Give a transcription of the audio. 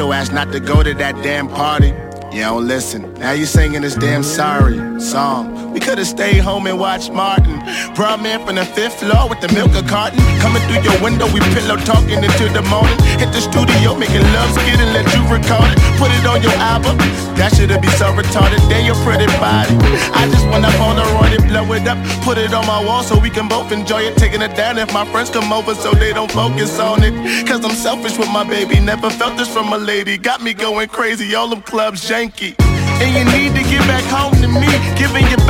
your ass not to go to that damn party. You don't listen. Now you singing this damn sorry song. We could've stayed home and watched Martin. Brought man from the 5th floor with the milk carton. Coming through your window, we pillow talking into the morning. Hit the studio, making love skit and let you record it. Put it on your album. That shit'll be so retarded. Then your pretty body. I just wanna Polaroid it, blow it up, put it on my wall so we can both enjoy it. Taking it down if my friends come over so they don't focus on it. Cause I'm selfish with my baby. Never felt this from a lady. Got me going crazy. All them clubs janky. And you need to get back home to me. Giving you